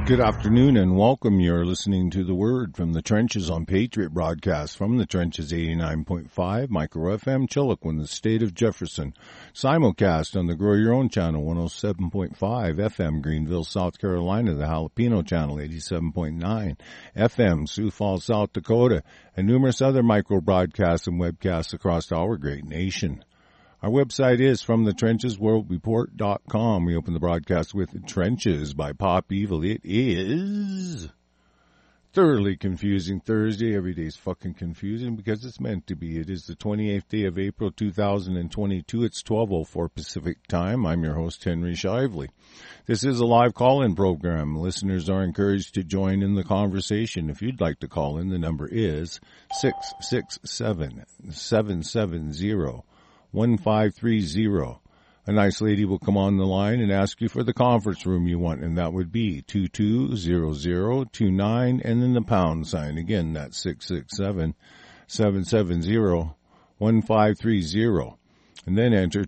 Good afternoon and welcome. You're listening to The Word from the Trenches on Patriot Broadcast from the Trenches 89.5 Micro FM Chilliquin, the state of Jefferson. Simulcast on the Grow Your Own channel 107.5 FM Greenville, South Carolina, the Jalapeno channel 87.9 FM Sioux Falls, South Dakota, and numerous other micro broadcasts and webcasts across our great nation. Our website is FromTheTrenchesWorldReport.com. We open the broadcast with Trenches by Pop Evil. It is thoroughly confusing Thursday. Every day is fucking confusing because it's meant to be. It is the 28th day of April 2022. It's 12:04 Pacific time. I'm your host, Henry Shively. This is a live call-in program. Listeners are encouraged to join in the conversation. If you'd like to call in, the number is 667-770-1530. A nice lady will come on the line and ask you for the conference room you want, and that would be 220029 and then the pound sign. Again, that's 667-770-1530. And then enter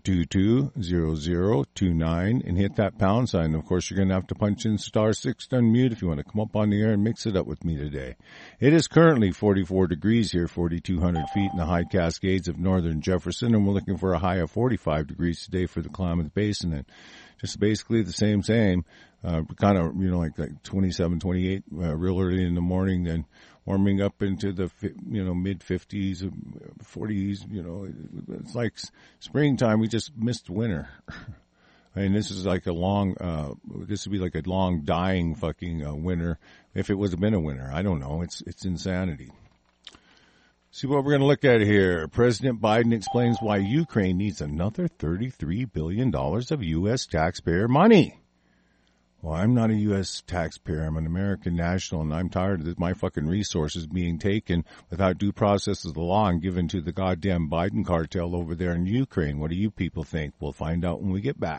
220029 and hit that pound sign. Of course, you're going to have to punch in *6 to unmute if you want to come up on the air and mix it up with me today. It is currently 44 degrees here, 4,200 feet in the high Cascades of northern Jefferson, and we're looking for a high of 45 degrees today for the Klamath Basin. And just basically the same, kind of, like 27, 28, real early in the morning, then warming up into the, mid 50s, 40s, it's like springtime. We just missed winter. I mean, this is like this would be like a long dying fucking winter if it was been a winter. I don't know. It's insanity. See what we're going to look at here. President Biden explains why Ukraine needs another $33 billion of U.S. taxpayer money. Well, I'm not a U.S. taxpayer. I'm an American national, and I'm tired of my fucking resources being taken without due process of the law and given to the goddamn Biden cartel over there in Ukraine. What do you people think? We'll find out when we get back.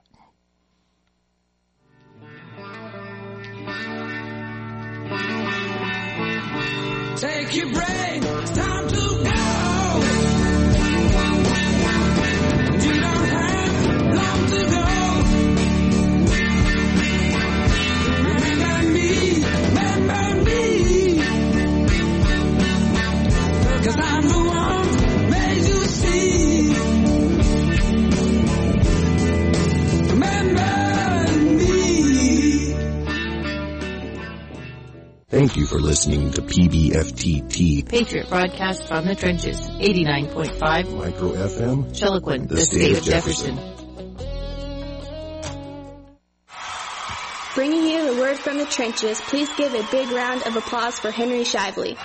Take your break. It's time to go. You don't have long to go. Remember me, 'cause I'm the one made you see. Remember me. Thank you for listening to PBFTT, Patriot Broadcast from the Trenches, 89.5 Micro FM, Chilliquin, the state of Jefferson. Bringing you the word from the trenches, please give a big round of applause for Henry Shively.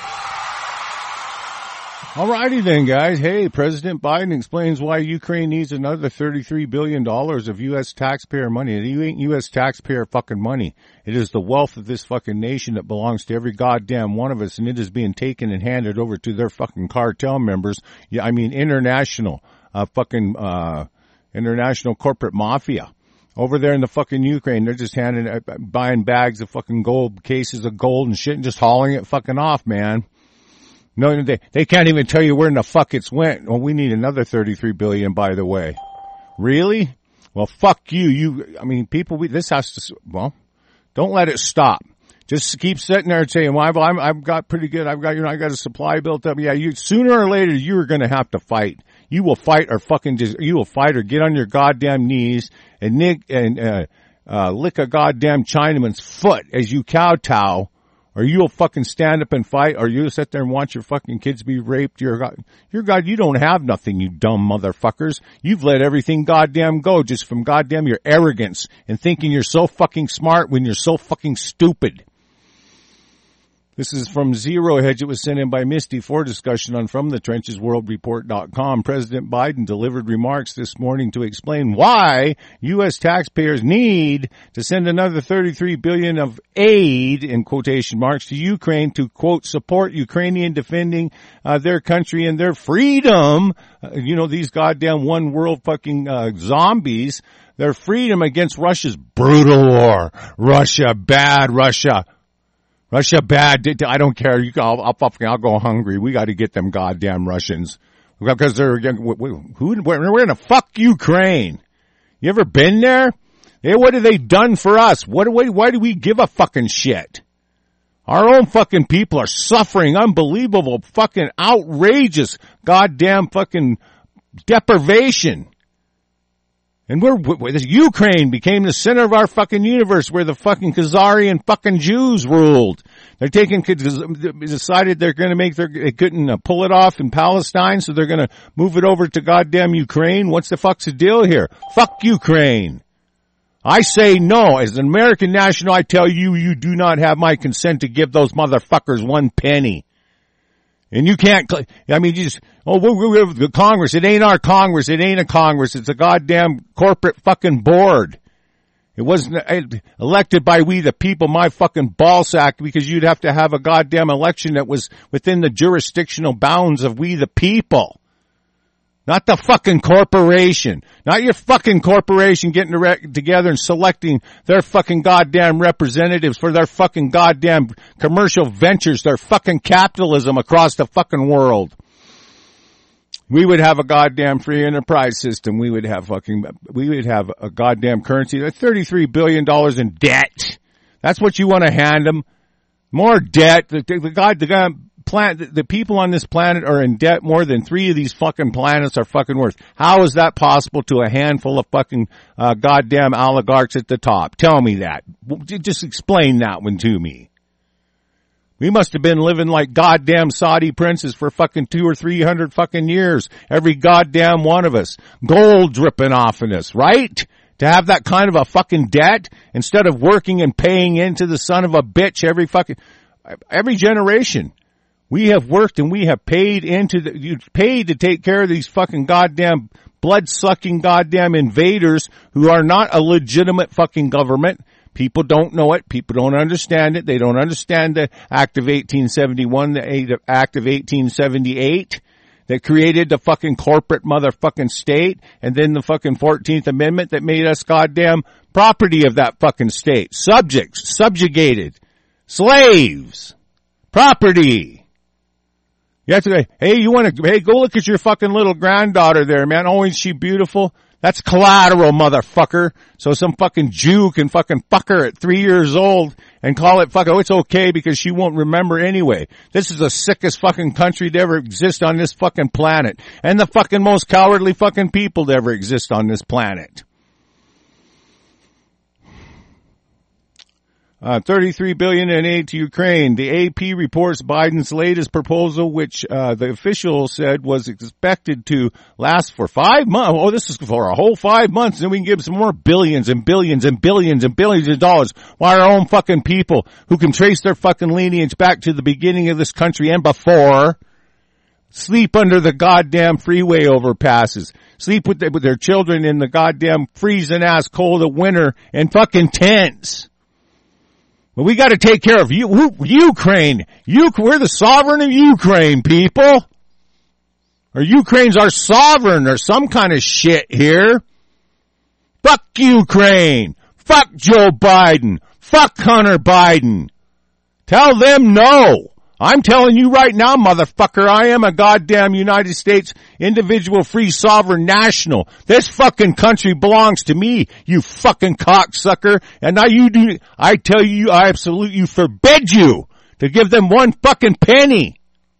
Alrighty then, guys. Hey, President Biden explains why Ukraine needs another $33 billion of U.S. taxpayer money. It ain't U.S. taxpayer fucking money. It is the wealth of this fucking nation that belongs to every goddamn one of us, and it is being taken and handed over to their fucking cartel members. Yeah, I mean international corporate mafia. Over there in the fucking Ukraine, they're just buying bags of fucking gold, cases of gold and shit and just hauling it fucking off, man. No, they can't even tell you where in the fuck it's went. Well, we need another $33 billion, by the way. Really? Well, fuck you. People, this has to, don't let it stop. Just keep sitting there and saying, well, I've got pretty good. I got a supply built up. Yeah, sooner or later, you're going to have to fight. You will fight or get on your goddamn knees and lick a goddamn Chinaman's foot as you kowtow, or you'll fucking stand up and fight, or you'll sit there and watch your fucking kids be raped. You don't have nothing, you dumb motherfuckers. You've let everything goddamn go just from goddamn your arrogance and thinking you're so fucking smart when you're so fucking stupid. This is from Zero Hedge. It was sent in by Misty for discussion on FromTheTrenchesWorldReport.com. President Biden delivered remarks this morning to explain why U.S. taxpayers need to send another $33 billion of aid, in quotation marks, to Ukraine to, quote, support Ukrainian defending their country and their freedom. These goddamn one world fucking zombies, their freedom against Russia's brutal war. Russia, bad Russia. Russia bad. I don't care. I'll go hungry. We got to get them goddamn Russians because we're gonna fuck Ukraine. You ever been there? Hey, what have they done for us? Why do we give a fucking shit? Our own fucking people are suffering unbelievable, fucking outrageous, goddamn fucking deprivation. And Ukraine became the center of our fucking universe where the fucking Khazarian fucking Jews ruled. Decided they're gonna they couldn't pull it off in Palestine, so they're gonna move it over to goddamn Ukraine. What's the fuck's the deal here? Fuck Ukraine. I say no. As an American national, I tell you, you do not have my consent to give those motherfuckers one penny. And you can't, I mean, you just, we're the Congress. It ain't our Congress. It ain't a Congress. It's a goddamn corporate fucking board. It wasn't elected by we the people, my fucking ballsack, because you'd have to have a goddamn election that was within the jurisdictional bounds of we the people. Not the fucking corporation. Not your fucking corporation getting together and selecting their fucking goddamn representatives for their fucking goddamn commercial ventures, their fucking capitalism across the fucking world. We would have a goddamn free enterprise system. We would have a goddamn currency. That's $33 billion in debt. That's what you want to hand them. More debt. The people on this planet are in debt more than 3 of these fucking planets are fucking worth. How is that possible to a handful of fucking goddamn oligarchs at the top? Tell me that. Just explain that one to me. We must have been living like goddamn Saudi princes for fucking 200 or 300 fucking years. Every goddamn one of us. Gold dripping off in us, right? To have that kind of a fucking debt instead of working and paying into the son of a bitch every generation. We have worked and we have paid paid to take care of these fucking goddamn blood-sucking goddamn invaders who are not a legitimate fucking government. People don't know it. People don't understand it. They don't understand the Act of 1871, the Act of 1878 that created the fucking corporate motherfucking state, and then the fucking 14th Amendment that made us goddamn property of that fucking state. Subjects, subjugated, slaves, property. You have to say, hey, go look at your fucking little granddaughter there, man. Oh, isn't she beautiful? That's collateral, motherfucker. So some fucking Jew can fucking fuck her at 3 years old and call it it's okay because she won't remember anyway. This is the sickest fucking country to ever exist on this fucking planet. And the fucking most cowardly fucking people to ever exist on this planet. $33 billion in aid to Ukraine. The AP reports Biden's latest proposal, which the official said was expected to last for 5 months. Oh, this is for a whole 5 months. Then we can give some more billions and billions and billions and billions of dollars. While our own fucking people who can trace their fucking lineage back to the beginning of this country and before sleep under the goddamn freeway overpasses. Sleep with their children in the goddamn freezing ass cold of winter in fucking tents. Well, we got to take care of Ukraine. We're the sovereign of Ukraine, people. Or Ukraine's our sovereign or some kind of shit here. Fuck Ukraine. Fuck Joe Biden. Fuck Hunter Biden. Tell them no. I'm telling you right now, motherfucker, I am a goddamn United States individual, free, sovereign national. This fucking country belongs to me, you fucking cocksucker. And now I tell you, I absolutely forbid you to give them one fucking penny.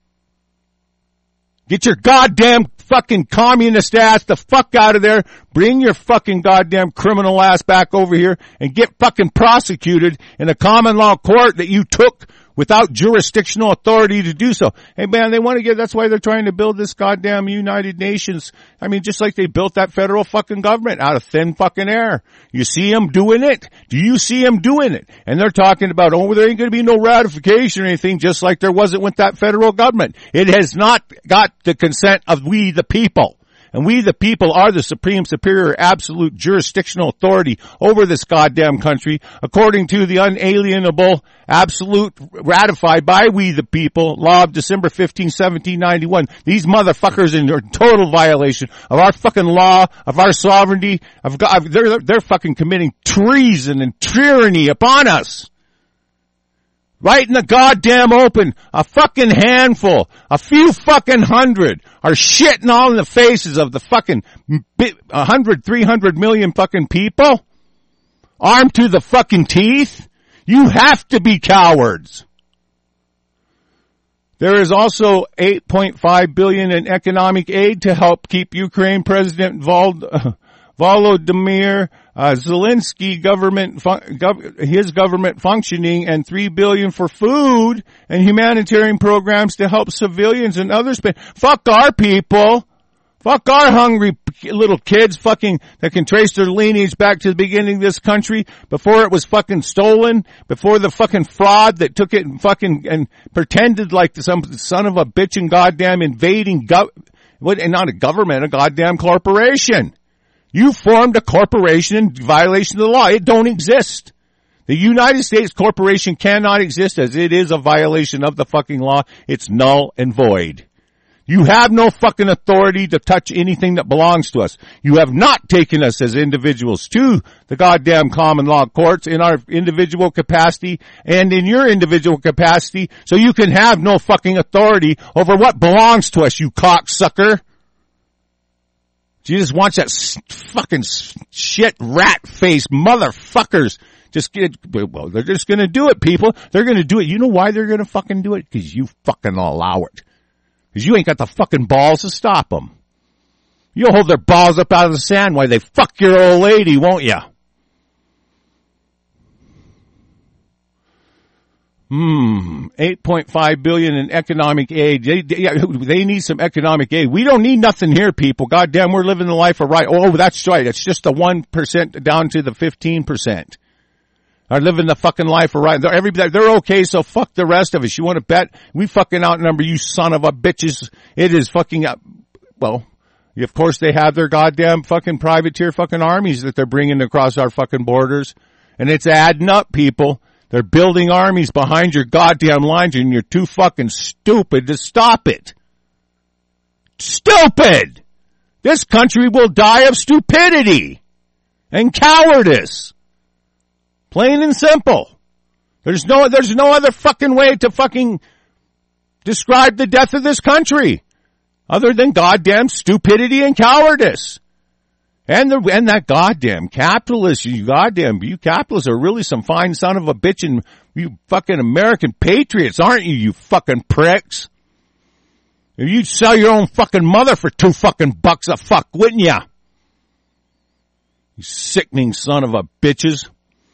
Get your goddamn fucking communist ass the fuck out of there. Bring your fucking goddamn criminal ass back over here and get fucking prosecuted in a common law court that you took without jurisdictional authority to do so. Hey man, that's why they're trying to build this goddamn United Nations. I mean, just like they built that federal fucking government out of thin fucking air. You see them doing it? Do you see them doing it? And they're talking about, there ain't gonna be no ratification or anything, just like there wasn't with that federal government. It has not got the consent of we the people. And we the people are the supreme, superior, absolute jurisdictional authority over this goddamn country, according to the unalienable, absolute, ratified by we the people, law of December 15, 1791. These motherfuckers are in total violation of our fucking law, of our sovereignty, they're fucking committing treason and tyranny upon us. Right in the goddamn open, a fucking handful, a few fucking hundred are shitting all in the faces of the fucking 100, 300 million fucking people. armed to the fucking teeth? You have to be cowards. There is also $8.5 billion in economic aid to help keep Ukraine President Volodymyr Zelensky his government functioning, and $3 billion for food and humanitarian programs to help civilians and others. Fuck our people. Fuck our hungry little kids fucking that can trace their lineage back to the beginning of this country before it was fucking stolen, before the fucking fraud that took it and fucking and pretended like some son of a bitch and goddamn invading not a government, a goddamn corporation. You formed a corporation in violation of the law. It don't exist. The United States corporation cannot exist as it is a violation of the fucking law. It's null and void. You have no fucking authority to touch anything that belongs to us. You have not taken us as individuals to the goddamn common law courts in our individual capacity and in your individual capacity, so you can have no fucking authority over what belongs to us, you cocksucker. Jesus wants that fucking shit rat-faced motherfuckers. They're just gonna do it, people. They're gonna do it. You know why they're gonna fucking do it? Because you fucking allow it. Because you ain't got the fucking balls to stop them. You'll hold their balls up out of the sand while they fuck your old lady, won't you? $8.5 billion in economic aid. They need some economic aid. We don't need nothing here, people. Goddamn, we're living the life of right. Oh, that's right. It's just the 1% down to the 15%. Are living the fucking life of right. They're okay, so fuck the rest of us. You want to bet? We fucking outnumber you son of a bitches. It is fucking well, of course they have their goddamn fucking privateer fucking armies that they're bringing across our fucking borders. And it's adding up, people. They're building armies behind your goddamn lines and you're too fucking stupid to stop it. Stupid! This country will die of stupidity and cowardice. Plain and simple. There's no other fucking way to fucking describe the death of this country other than goddamn stupidity and cowardice. And that goddamn capitalist, you capitalists are really some fine son of a bitch, and you fucking American patriots, aren't you, you fucking pricks? If you'd sell your own fucking mother for $2 fucking a fuck, wouldn't ya? You sickening son of a bitches.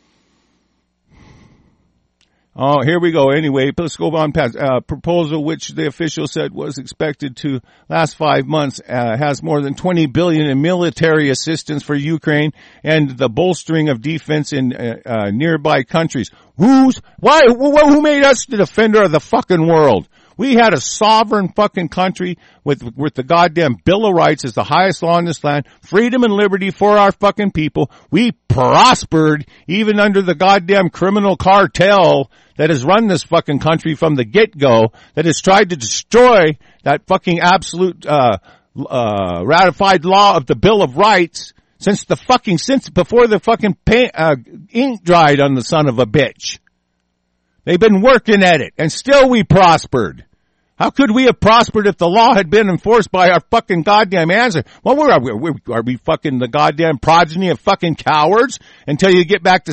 Oh, here we go. Anyway, let's go on past proposal, which the official said was expected to last 5 months, has more than $20 billion in military assistance for Ukraine and the bolstering of defense in nearby countries. Who made us the defender of the fucking world? We had a sovereign fucking country with the goddamn Bill of Rights as the highest law in this land, freedom and liberty for our fucking people. We prospered even under the goddamn criminal cartel that has run this fucking country from the get-go, that has tried to destroy that fucking absolute ratified law of the Bill of Rights since before the fucking ink dried on the son of a bitch. They've been working at it, and still we prospered. How could we have prospered if the law had been enforced by our fucking goddamn ancestors? Well, are we fucking the goddamn progeny of fucking cowards until you get back to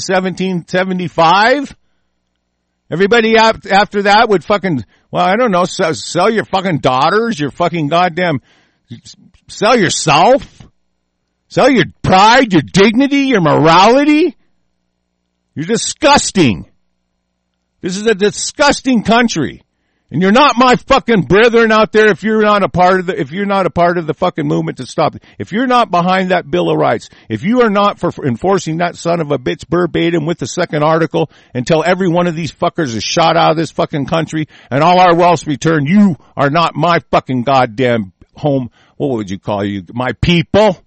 1775? Everybody after that would fucking, well, I don't know, sell your fucking daughters, your fucking goddamn, sell yourself, sell your pride, your dignity, your morality. You're disgusting. This is a disgusting country. And you're not my fucking brethren out there if you're not a part of the fucking movement to stop it. If you're not behind that Bill of Rights, if you are not for enforcing that son of a bitch verbatim with the second article until every one of these fuckers is shot out of this fucking country and all our wealth's returned, you are not my fucking goddamn home, what would you call you, my people?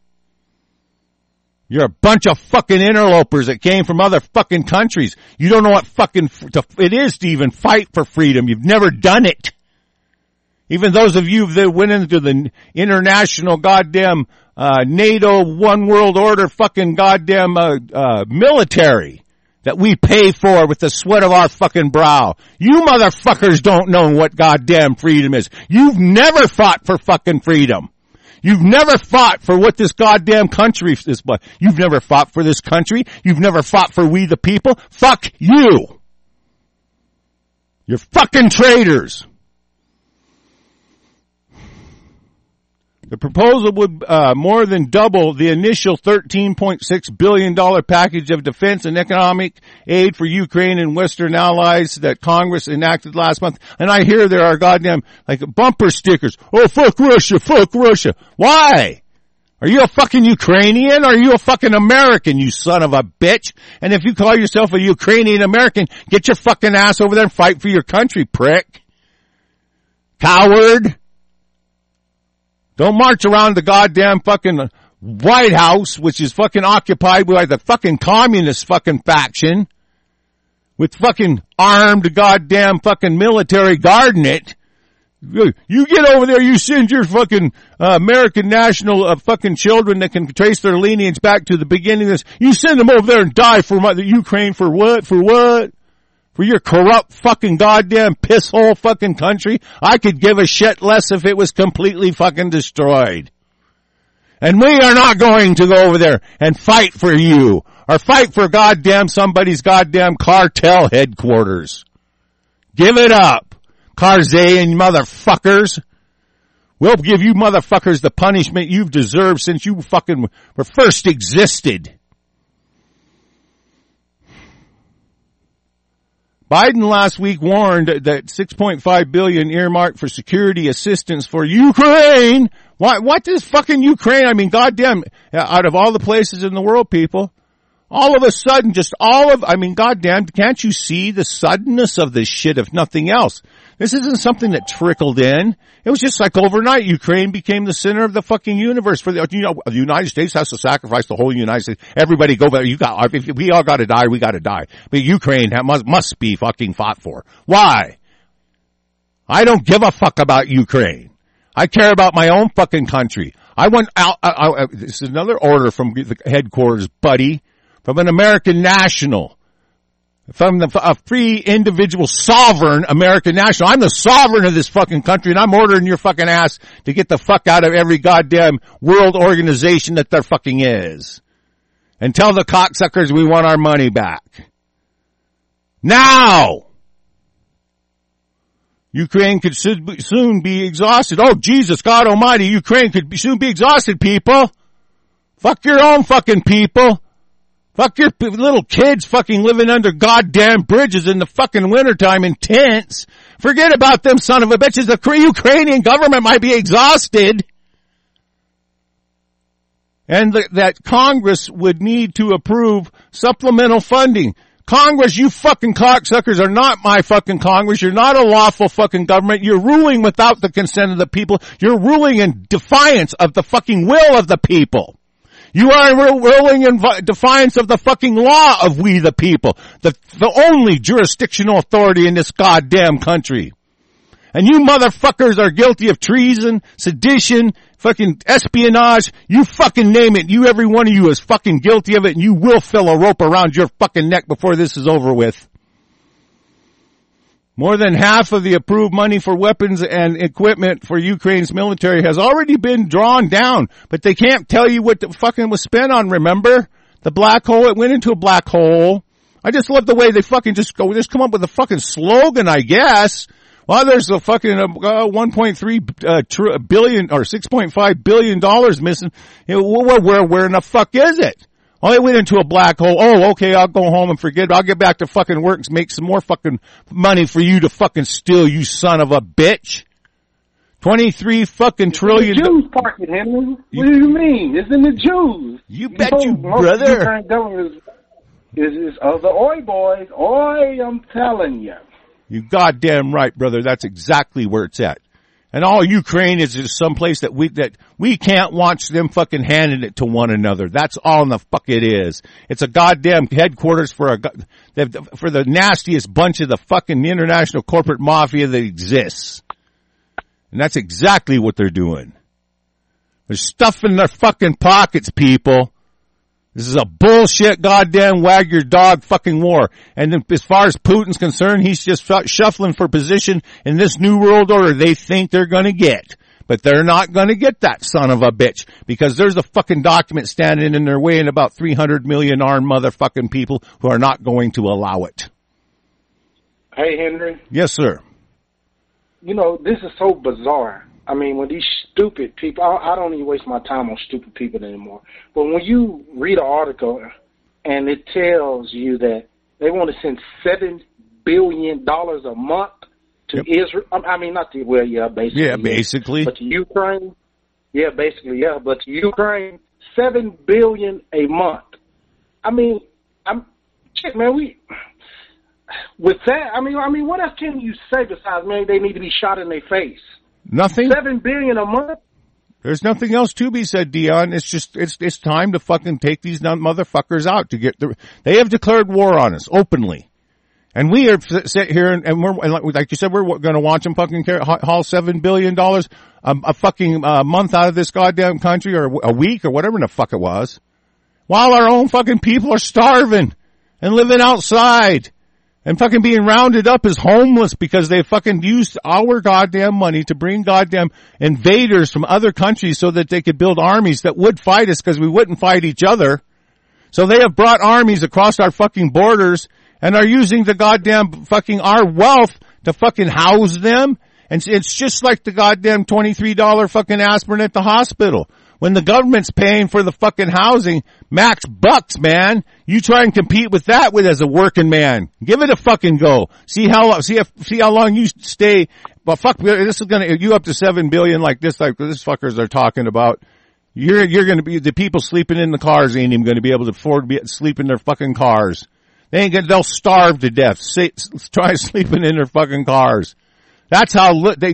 You're a bunch of fucking interlopers that came from other fucking countries. You don't know what fucking it is to even fight for freedom. You've never done it. Even those of you that went into the international goddamn NATO one world order fucking goddamn military that we pay for with the sweat of our fucking brow. You motherfuckers don't know what goddamn freedom is. You've never fought for fucking freedom. You've never fought for what this goddamn country is. You've never fought for this country. You've never fought for we the people. Fuck you. You're fucking traitors. The proposal would more than double the initial $13.6 billion package of defense and economic aid for Ukraine and Western allies that Congress enacted last month. And I hear there are goddamn, like, bumper stickers. Oh, fuck Russia, fuck Russia. Why? Are you a fucking Ukrainian or are you a fucking American, you son of a bitch? And if you call yourself a Ukrainian American, get your fucking ass over there and fight for your country, prick. Coward. Don't march around the goddamn fucking White House, which is fucking occupied by the fucking communist fucking faction, with fucking armed goddamn fucking military guarding it. You get over there, you send your fucking American national fucking children that can trace their lineage back to the beginning of this. You send them over there and die for the Ukraine for what? For what? For your corrupt fucking goddamn pisshole fucking country? I could give a shit less if it was completely fucking destroyed. And we are not going to go over there and fight for you or fight for goddamn somebody's goddamn cartel headquarters. Give it up, Karzai motherfuckers. We'll give you motherfuckers the punishment you've deserved since you fucking were first existed. Biden last week warned that $6.5 billion earmarked for security assistance for Ukraine. What is fucking Ukraine? I mean, goddamn, out of all the places in the world, people, all of a sudden, goddamn, can't you see the suddenness of this shit if nothing else? This isn't something that trickled in. It was just like overnight, Ukraine became the center of the fucking universe for the United States has to sacrifice the whole United States. Everybody go back. If we all gotta die, we gotta die. But Ukraine must be fucking fought for. Why? I don't give a fuck about Ukraine. I care about my own fucking country. I want out, this is another order from the headquarters, buddy, from an American national. From a free individual sovereign American national. I'm the sovereign of this fucking country and I'm ordering your fucking ass to get the fuck out of every goddamn world organization that there fucking is. And tell the cocksuckers we want our money back. Now! Ukraine could soon be exhausted. Oh Jesus, God almighty, Ukraine could soon be exhausted, people. Fuck your own fucking people. Fuck your little kids fucking living under goddamn bridges in the fucking wintertime in tents. Forget about them son of a bitches. The Ukrainian government might be exhausted. And that Congress would need to approve supplemental funding. Congress, you fucking cocksuckers are not my fucking Congress. You're not a lawful fucking government. You're ruling without the consent of the people. You're ruling in defiance of the fucking will of the people. You are ruling in defiance of the fucking law of we the people. The only jurisdictional authority in this goddamn country. And you motherfuckers are guilty of treason, sedition, fucking espionage. You fucking name it. You, every one of you is fucking guilty of it and you will fill a rope around your fucking neck before this is over with. More than half of the approved money for weapons and equipment for Ukraine's military has already been drawn down, but they can't tell you what the fucking was spent on, remember? The black hole, it went into a black hole. I just love the way they fucking just come up with a fucking slogan, I guess. Well, there's a fucking 1.3 billion or $6.5 billion missing. Where in the fuck is it? Oh, it went into a black hole. Oh, okay, I'll go home and forget it. I'll get back to fucking work and make some more fucking money for you to fucking steal, you son of a bitch. 23 fucking trillion. The Jews parking, Henry. What do you mean? It's in the Jews. You bet you, brother. Is the Oi boys. Oi, I'm telling you. You goddamn right, brother. That's exactly where it's at. And all Ukraine is just someplace that we can't watch them fucking handing it to one another. That's all in the fuck it is. It's a goddamn headquarters for the nastiest bunch of the fucking international corporate mafia that exists. And that's exactly what they're doing. They're stuffing their fucking pockets, people. This is a bullshit goddamn wag your dog fucking war. And then as far as Putin's concerned, he's just shuffling for position in this new world order they think they're gonna get. But they're not going to get that son of a bitch because there's a fucking document standing in their way and about 300 million armed motherfucking people who are not going to allow it. Hey, Henry. Yes, sir. You know, this is so bizarre. I mean, when these stupid people, I don't even waste my time on stupid people anymore. But when you read an article and it tells you that they want to send $7 billion a month to Israel, I mean, not to, well, yeah, basically. Yeah, basically. But to Ukraine, yeah, basically, yeah. But to Ukraine, $7 billion a month. I mean, shit, man, with that, I mean, what else can you say besides, man, they need to be shot in their face? Nothing. $7 billion a month? There's nothing else to be said, Dion. It's just, it's time to fucking take these motherfuckers out to get they have declared war on us openly. And we are sit here and we're, like you said, we're going to watch them fucking haul $7 billion a fucking month out of this goddamn country or a week or whatever the fuck it was. While our own fucking people are starving and living outside. And fucking being rounded up as homeless because they fucking used our goddamn money to bring goddamn invaders from other countries so that they could build armies that would fight us because we wouldn't fight each other. So they have brought armies across our fucking borders and are using the goddamn fucking our wealth to fucking house them. And it's just like the goddamn $23 fucking aspirin at the hospital. When the government's paying for the fucking housing, max bucks, man. You try and compete with that as a working man. Give it a fucking go. See how long you stay. Well, fuck, this is you up to $7 billion like this fuckers are talking about. You're gonna be, the people sleeping in the cars ain't even gonna be able to afford to sleep in their fucking cars. They'll starve to death. Try sleeping in their fucking cars. That's how they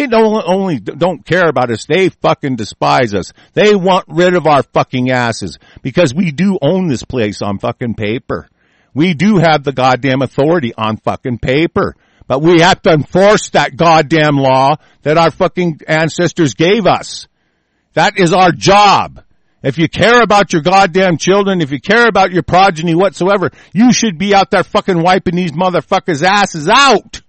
don't care about us. They fucking despise us. They want rid of our fucking asses because we do own this place on fucking paper. We do have the goddamn authority on fucking paper, but we have to enforce that goddamn law that our fucking ancestors gave us. That is our job. If you care about your goddamn children, if you care about your progeny whatsoever, you should be out there fucking wiping these motherfuckers' asses out.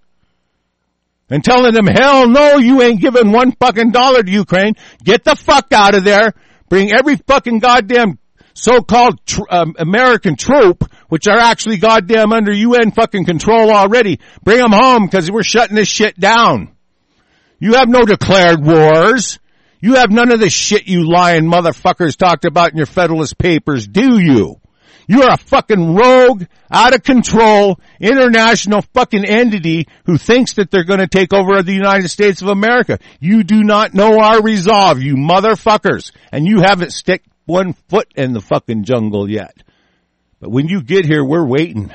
And telling them, hell no, you ain't giving one fucking dollar to Ukraine. Get the fuck out of there. Bring every fucking goddamn so-called American troop, which are actually goddamn under UN fucking control already. Bring them home because we're shutting this shit down. You have no declared wars. You have none of the shit you lying motherfuckers talked about in your Federalist Papers, do you? You are a fucking rogue, out of control, international fucking entity who thinks that they're going to take over the United States of America. You do not know our resolve, you motherfuckers. And you haven't stick one foot in the fucking jungle yet. But when you get here, we're waiting.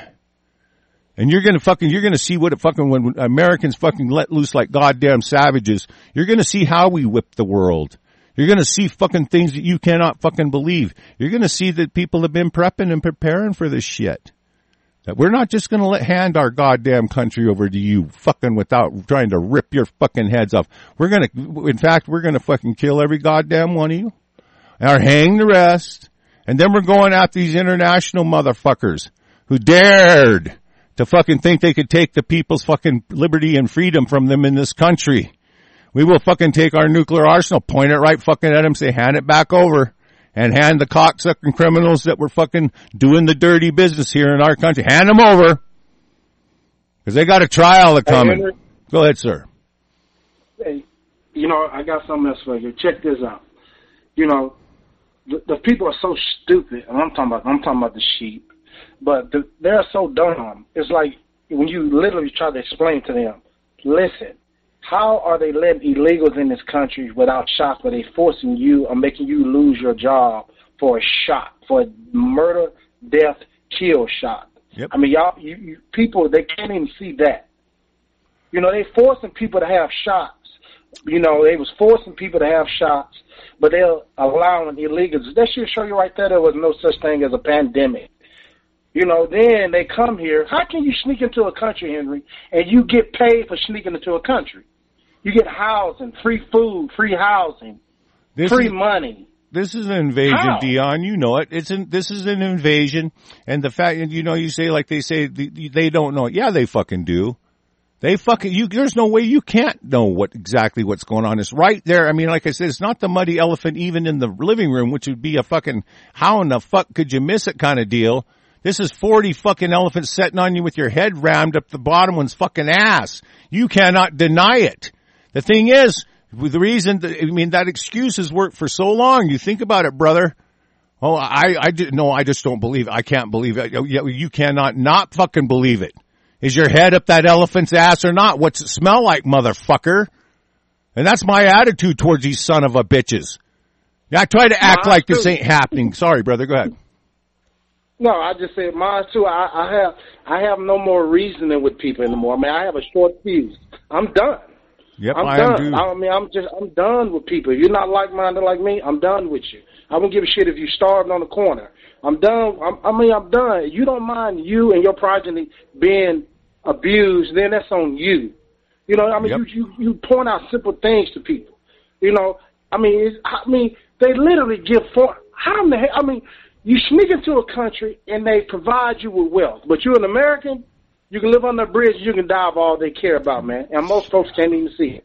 And you're going to see what when Americans fucking let loose like goddamn savages, you're going to see how we whip the world. You're going to see fucking things that you cannot fucking believe. You're going to see that people have been prepping and preparing for this shit. That we're not just going to hand our goddamn country over to you fucking without trying to rip your fucking heads off. In fact, we're going to fucking kill every goddamn one of you or hang the rest. And then we're going after these international motherfuckers who dared to fucking think they could take the people's fucking liberty and freedom from them in this country. We will fucking take our nuclear arsenal, point it right fucking at them, say hand it back over, and hand the cocksucking criminals that were fucking doing the dirty business here in our country, hand them over. Because they got a trial coming. Henry, go ahead, sir. Hey, I got something else for you. Check this out. The people are so stupid, and I'm talking about the sheep, but they're so dumb. It's like when you literally try to explain to them, listen, how are they letting illegals in this country without shots, but they forcing you or making you lose your job for a shot, for a murder, death, kill shot? Yep. I mean, you people, they can't even see that. They forcing people to have shots. They was forcing people to have shots, but they're allowing illegals. That should show you right there was no such thing as a pandemic. Then they come here. How can you sneak into a country, Henry, and you get paid for sneaking into a country? You get housing, free food, free housing, free money. This is an invasion, How? Dion. You know it. This is an invasion. And the fact, you say like they say, they don't know it. Yeah, they fucking do. There's no way you can't know exactly what's going on. It's right there. I mean, like I said, it's not the muddy elephant even in the living room, which would be a fucking, how in the fuck could you miss it kind of deal. This is 40 fucking elephants sitting on you with your head rammed up the bottom one's fucking ass. You cannot deny it. The thing is, the reason that excuse has worked for so long. You think about it, brother. Oh, I just don't believe it. I can't believe it. You cannot not fucking believe it. Is your head up that elephant's ass or not? What's it smell like, motherfucker? And that's my attitude towards these son of a bitches. I try to act like this ain't happening. Sorry, brother. Go ahead. No, I just said mine too. I have no more reasoning with people anymore. I mean, I have a short fuse. I'm done. Yep, I'm done. I'm done with people. If you're not like-minded like me, I'm done with you. I won't give a shit if you starved on the corner. I'm done. I'm done. You don't mind you and your progeny being abused, then that's on you. You know, I mean, Yep. you point out simple things to people. You know, they literally give how in the hell? I mean, you sneak into a country and they provide you with wealth, but you're an American. You can live on the bridge. You can die of all they care about, man. And most folks can't even see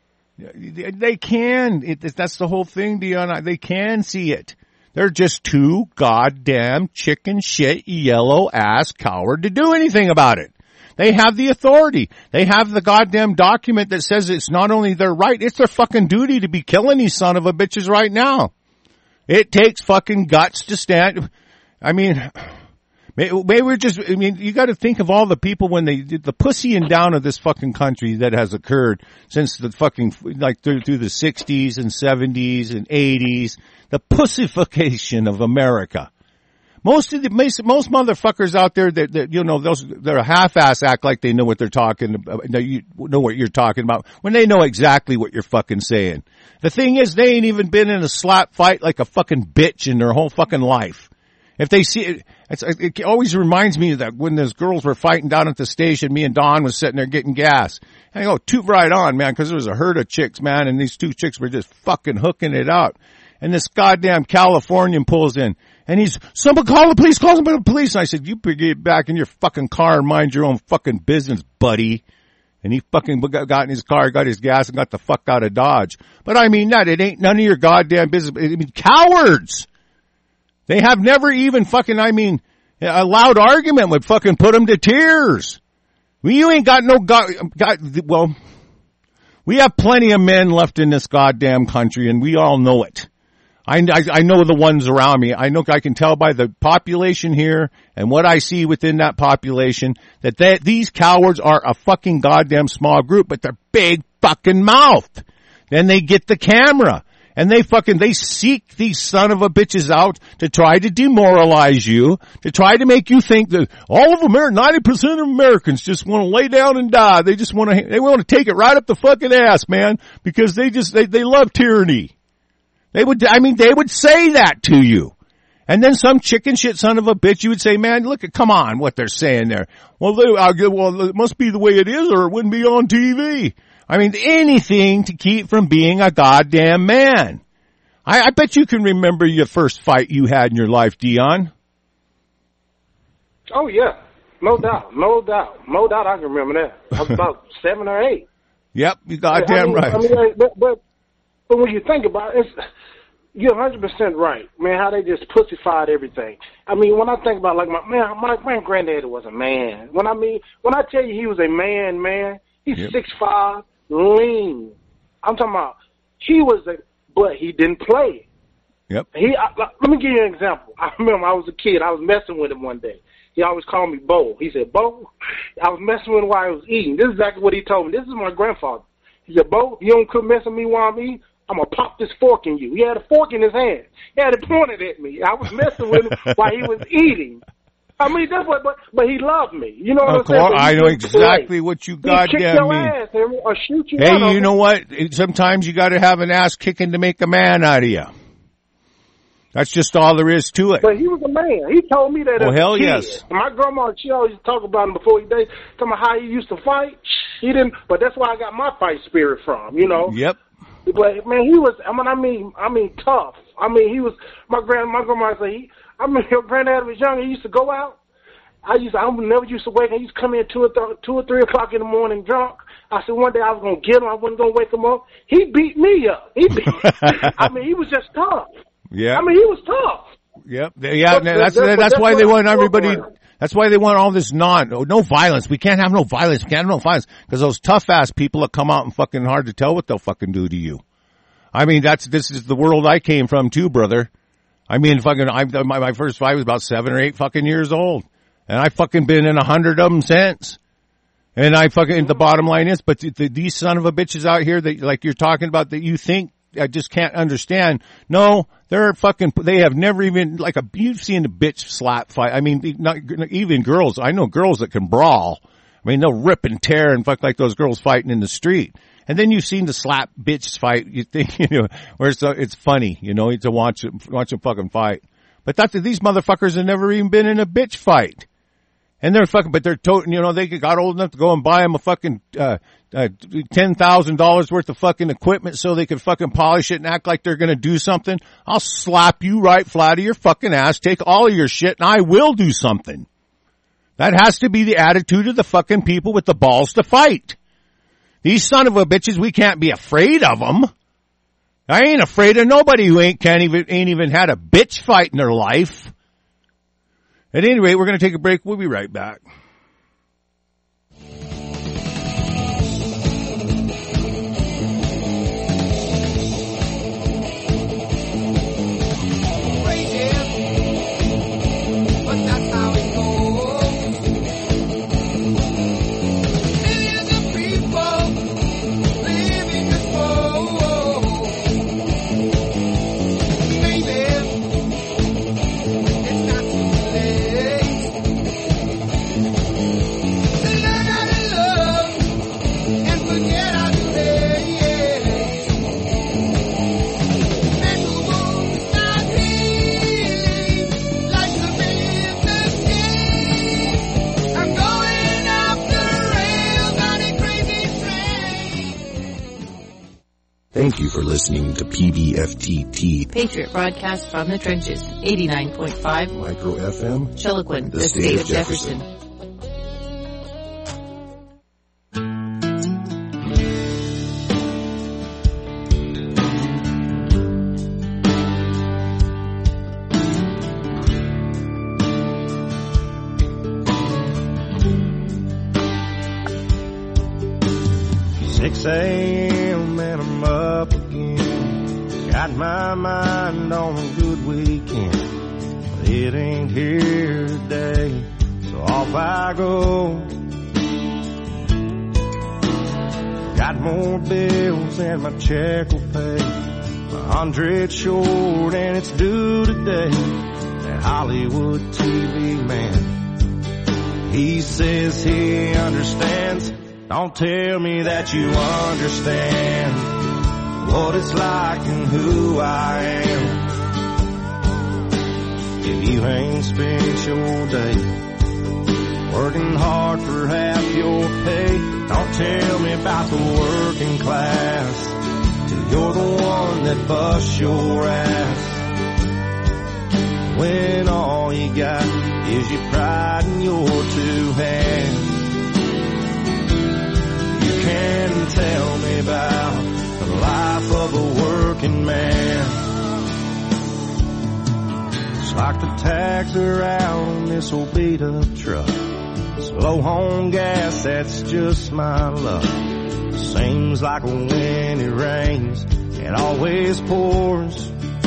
it. They can. That's the whole thing, Dion. They can see it. They're just too goddamn chicken shit, yellow ass coward to do anything about it. They have the authority. They have the goddamn document that says it's not only their right, it's their fucking duty to be killing these son of a bitches right now. It takes fucking guts to stand. I mean, maybe you got to think of all the people when they did the pussying down of this fucking country that has occurred since the fucking, like through the 60s and 70s and 80s, the pussification of America. Most motherfuckers out there that you know, they're a half-ass act like they know what they're talking about, you know what you're talking about when they know exactly what you're fucking saying. The thing is, they ain't even been in a slap fight like a fucking bitch in their whole fucking life. If they see it, it always reminds me of that when those girls were fighting down at the station, me and Don was sitting there getting gas. And I go, toot right on, man, because there was a herd of chicks, man, and these two chicks were just fucking hooking it out. And this goddamn Californian pulls in, and someone call the police, call the police. And I said, you get back in your fucking car and mind your own fucking business, buddy. And he fucking got in his car, got his gas, and got the fuck out of Dodge. But I mean that, it ain't none of your goddamn business. I mean, cowards! They have never even fucking, a loud argument would fucking put them to tears. Well, you ain't got no well, we have plenty of men left in this goddamn country, and we all know it. I know the ones around me. I can tell by the population here and what I see within that population that these cowards are a fucking goddamn small group, but they're big fucking mouthed. Then they get the camera and they seek these son of a bitches out to try to demoralize you, to try to make you think that all of America, 90% of Americans just want to lay down and die. They just want to take it right up the fucking ass, man, because they love tyranny. They would say that to you. And then some chicken shit son of a bitch, you would say, man, come on, what they're saying there. Well, it must be the way it is or it wouldn't be on TV. I mean, anything to keep from being a goddamn man. I bet you can remember your first fight you had in your life, Dion. Oh, yeah. No doubt I can remember that. I was about 7 or 8. Yep, you goddamn right. But when you think about it, you're 100% right, man, how they just pussified everything. I mean, when I think about, like, my granddaddy was a man. When I tell you he was a man, he's 6'5", lean. I'm talking about, but he didn't play. Yep. Let me give you an example. I remember I was a kid. I was messing with him one day. He always called me Bo. He said, Bo, I was messing with him while I was eating. This is exactly what he told me. This is my grandfather. He said, Bo, you don't quit messing with me while I'm eating, I'm going to pop this fork in you. He had a fork in his hand. He had it pointed at me. I was messing with him while he was eating. I mean, that's what, but he loved me. You know what I'm saying? I know exactly what you goddamn mean. Ass or shoot you. Hey, you know what? Sometimes you got to have an ass kicking to make a man out of you. That's just all there is to it. But he was a man. He told me that. Oh, hell kid. yes. My grandma, she always talk about him before he died. Talking about how he used to fight. He didn't. But that's where I got my fight spirit from. You know. Yep. But man, he was. I mean, tough. I mean, he was. My grandma said. Your granddad was young. He used to go out, I never used to wake. I used to come in 2 or 3 o'clock in the morning drunk. I said one day I was gonna get him. I wasn't gonna wake him up. He beat me up. I mean, he was just tough. Yeah. I mean, he was tough. Yep. Yeah. That's why they want everybody. That's why they want all this no violence. We can't have no violence. We can't have no violence because those tough ass people that come out and fucking hard to tell what they'll fucking do to you. I mean, this is the world I came from too, brother. I mean, my first fight was about 7 or 8 fucking years old. And I fucking been in 100 of them since. And the bottom line is, but these son of a bitches out here that, like you're talking about, that you think I just can't understand. No, they have never even, you've seen a bitch slap fight. I mean, not even girls. I know girls that can brawl. I mean, they'll rip and tear and fuck like those girls fighting in the street. And then you've seen the slap bitch fight. You think, where it's funny, to watch them fucking fight. But these motherfuckers have never even been in a bitch fight. And they're fucking, but they're they got old enough to go and buy them a fucking, $10,000 worth of fucking equipment so they could fucking polish it and act like they're gonna do something. I'll slap you right flat of your fucking ass, take all of your shit, and I will do something. That has to be the attitude of the fucking people with the balls to fight. These son of a bitches, we can't be afraid of them. I ain't afraid of nobody who ain't even had a bitch fight in their life. At any rate, we're going to take a break. We'll be right back. Thank you for listening to PBFTT. Patriot broadcast from the trenches. 89.5 Micro FM. Chiloquin, the state of Jefferson. 6 a.m. and I'm up again. Got my mind on a good weekend. But it ain't here today, so off I go. Got more bills than my check will pay. 100 short and it's due today. That Hollywood TV man, he says he understands. Don't tell me that you understand what it's like and who I am. If you ain't spent your day working hard for half your pay, don't tell me about the working class till you're the one that busts your ass. When all you got is your pride in your two hands. Can tell me about the life of a working man. It's like the tags are out on this old beat up truck. Slow on gas, that's just my luck. Seems like when it rains, it always pours.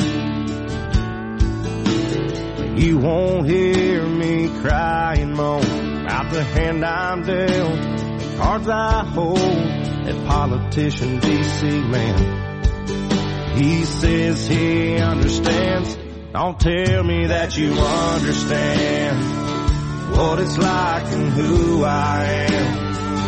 But you won't hear me cry and moan about the hand I'm dealt, cards I hold, that politician D.C. man. He says he understands. Don't tell me that you understand what it's like and who I am.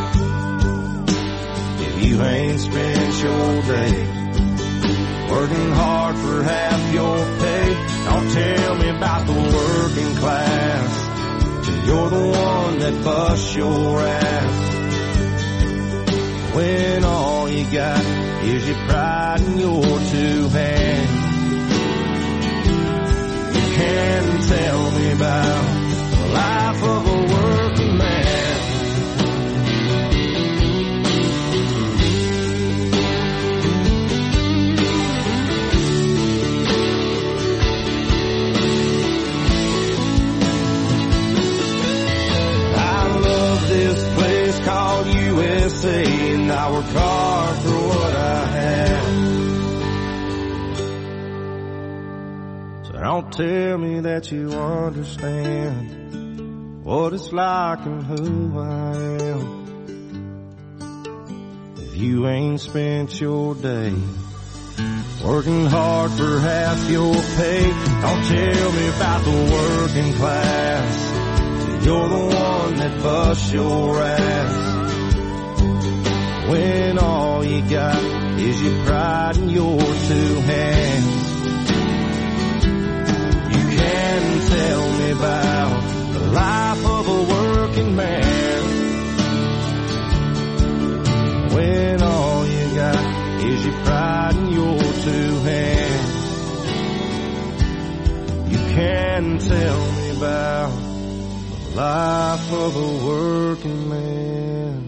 If you ain't spent your day working hard for half your pay, don't tell me about the working class till you're the one that busts your ass. When all you got is your pride in your two hands. You can tell me about the life of a USA, and I work hard for what I have. So don't tell me that you understand what it's like and who I am. If you ain't spent your day working hard for half your pay, don't tell me about the working class. You're the one that busts your ass when all you got is your pride in your two hands. You can tell me about the life of a working man when all you got is your pride in your two hands. You can tell me about the life of a working man.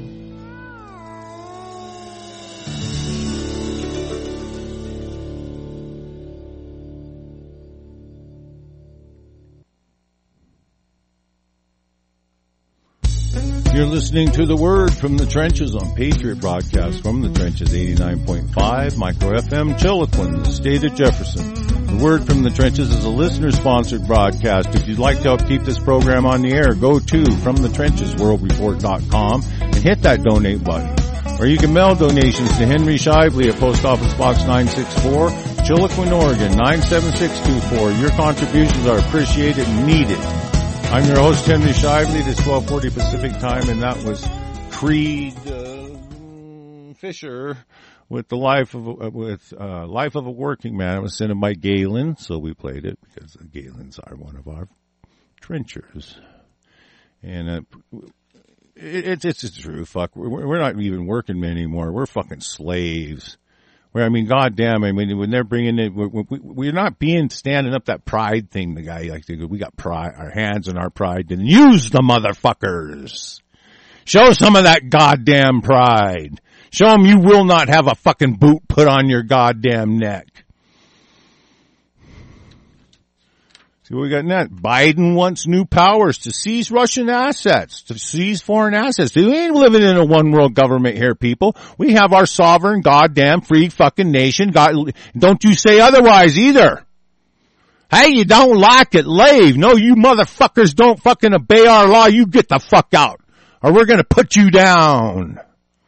You're listening to The Word from the Trenches on Patriot Broadcast from the Trenches 89.5 Micro FM Chiloquin, the state of Jefferson. The Word from the Trenches is a listener-sponsored broadcast. If you'd like to help keep this program on the air, go to FromTheTrenchesWorldReport.com and hit that donate button. Or you can mail donations to Henry Shively at Post Office Box 964, Chiloquin, Oregon 97624. Your contributions are appreciated and needed. I'm your host, Henry Shively. It's 12:40 Pacific time, and that was Creed Fisher with the life of a working man. It was sent in by Galen, so we played it because the Galens are one of our trenchers. And it's true. Fuck, we're not even working men anymore. We're fucking slaves. Where, I mean, goddamn, I mean, when they're bringing it, we're not standing up that pride thing. The guy, like, we got pride, our hands on our pride, then use the motherfuckers. Show some of that goddamn pride. Show them you will not have a fucking boot put on your goddamn neck. See what we got next? Biden wants new powers to seize Russian assets, to seize foreign assets. We ain't living in a one world government here, people. We have our sovereign, goddamn, free fucking nation. Don't you say otherwise either. Hey, you don't like it, leave. No, you motherfuckers don't fucking obey our law. You get the fuck out, or we're gonna put you down.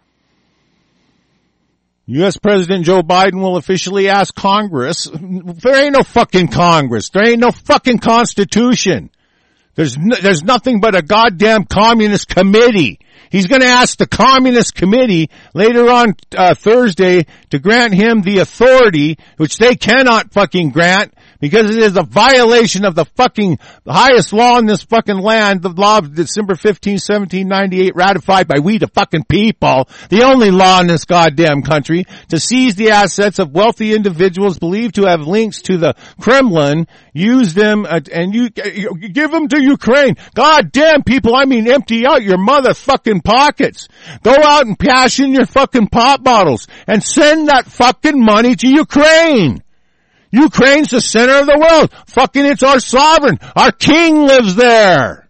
U.S. President Joe Biden will officially ask Congress. There ain't no fucking Congress. There ain't no fucking Constitution. There's nothing but a goddamn communist committee. He's going to ask the communist committee later on Thursday to grant him the authority, which they cannot fucking grant, because it is a violation of the fucking highest law in this fucking land, the law of December 15, 1798, ratified by we the fucking people, the only law in this goddamn country, to seize the assets of wealthy individuals believed to have links to the Kremlin, use them, and you give them to Ukraine. Goddamn, people, I mean, empty out your motherfucking pockets. Go out and cash in your fucking pop bottles and send that fucking money to Ukraine. Ukraine's the center of the world. Fucking, it's our sovereign. Our king lives there.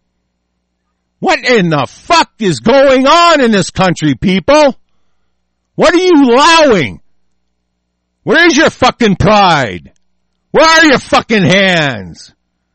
What in the fuck is going on in this country, people? What are you allowing? Where is your fucking pride? Where are your fucking hands?